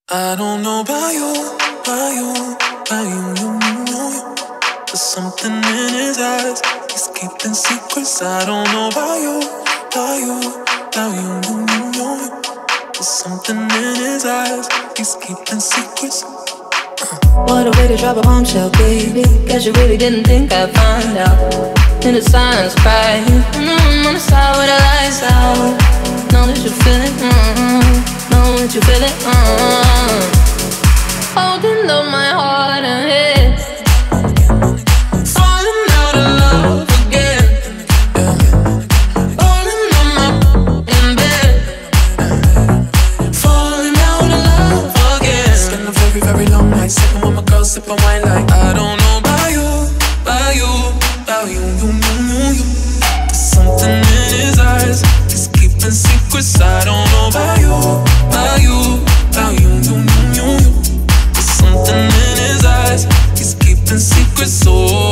I don't know about you, about you, about you. There's something in his eyes, he's keeping secrets. I don't know about you, about you, about you. There's something in his eyes, he's keeping secrets. What a way to drop a bombshell, baby. Guess you really didn't think I'd find out. In the silence, crying. On the side with the lights out. Know that you feel it, know that you feel it, holding up my heart and head. Falling out of love again. Falling on my in bed. Falling out of love again. Spend a very, very long night sitting with my girl, sipping wine like I don't know about you, about you, about you. There's something in his eyes, he's keeping secrets. I don't know about you, about you, about you. There's something in his eyes, he's keeping secrets. Oh.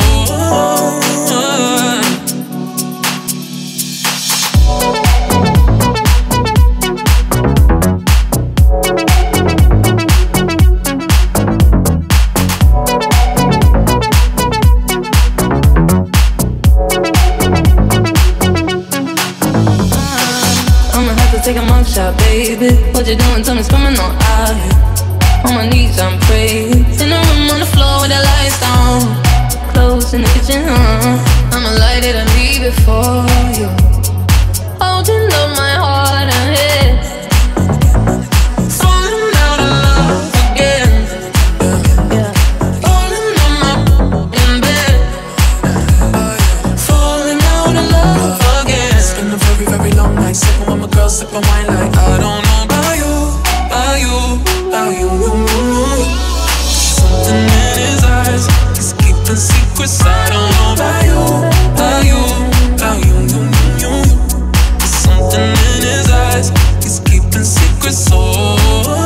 Take a mugshot, baby. What you doing? Tell me, it's coming on out here. On my knees, I'm praying. In the room on the floor with the lights down. Clothes in the kitchen, I'ma light it and leave it for you. Holding up my heart and head. Falling out of love again. Yeah. Falling on my in bed. Falling out of love again. It's been a very, very long night sitting with my girl, sipping wine like I don't know about you, about you, about you. Something in his eyes, he's keeping secrets. I don't know about you, about you, about you. There's something in his eyes, he's keeping secrets. Oh.